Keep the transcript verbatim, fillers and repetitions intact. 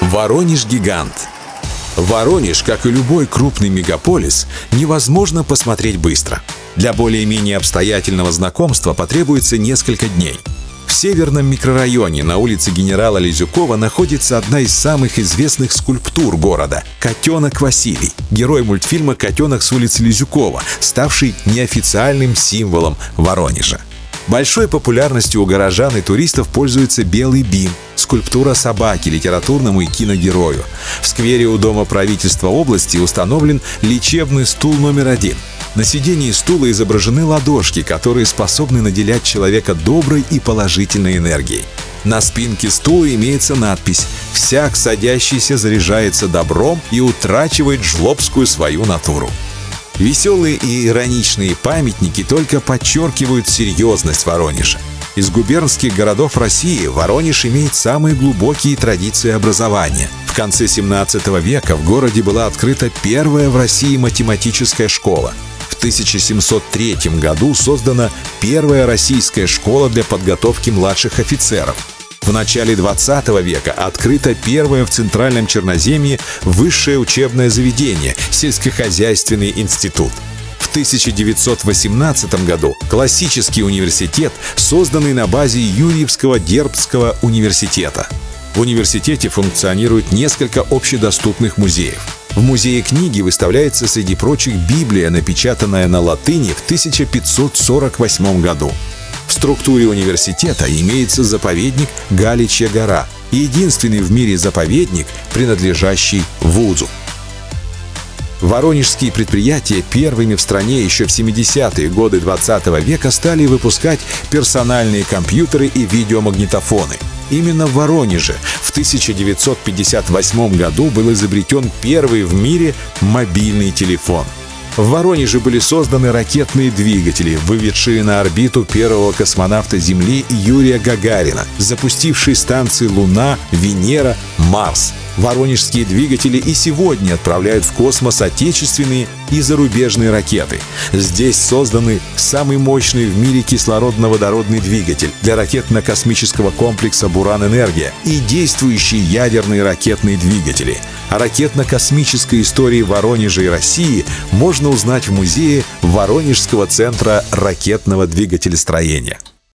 Воронеж-гигант. Воронеж, как и любой крупный мегаполис, невозможно посмотреть быстро. Для более-менее обстоятельного знакомства потребуется несколько дней. В северном микрорайоне на улице генерала Лизюкова находится одна из самых известных скульптур города – котенок Василий, герой мультфильма «Котенок с улицы Лизюкова», ставший неофициальным символом Воронежа. Большой популярностью у горожан и туристов пользуется белый бим, скульптура собаки литературному и киногерою. В сквере у Дома правительства области установлен лечебный стул номер один. На сидении стула изображены ладошки, которые способны наделять человека доброй и положительной энергией. На спинке стула имеется надпись «Всяк садящийся заряжается добром и утрачивает жлобскую свою натуру». Веселые и ироничные памятники только подчеркивают серьезность Воронежа. Из губернских городов России Воронеж имеет самые глубокие традиции образования. В конце семнадцатого века в городе была открыта первая в России математическая школа. В тысяча семьсот третьем году создана первая российская школа для подготовки младших офицеров. В начале двадцатого века открыто первое в Центральном Черноземье высшее учебное заведение – сельскохозяйственный институт. В тысяча девятьсот восемнадцатом году классический университет, созданный на базе Юрьевского Дербцкого университета. В университете функционирует несколько общедоступных музеев. В музее книги выставляется, среди прочих, Библия, напечатанная на латыни в тысяча пятьсот сорок восьмом году. В структуре университета имеется заповедник Галичья гора, единственный в мире заповедник, принадлежащий вузу. Воронежские предприятия первыми в стране еще в семидесятые годы двадцатого века стали выпускать персональные компьютеры и видеомагнитофоны. Именно в Воронеже в тысяча девятьсот пятьдесят восьмом году был изобретен первый в мире мобильный телефон. В Воронеже были созданы ракетные двигатели, выведшие на орбиту первого космонавта Земли Юрия Гагарина, запустившие станции Луна, Венера, Марс. Воронежские двигатели и сегодня отправляют в космос отечественные и зарубежные ракеты. Здесь созданы самый мощный в мире кислородно-водородный двигатель для ракетно-космического комплекса «Буран-Энергия» и действующие ядерные ракетные двигатели. О ракетно-космической истории Воронежа и России можно узнать в музее Воронежского центра ракетного двигателестроения.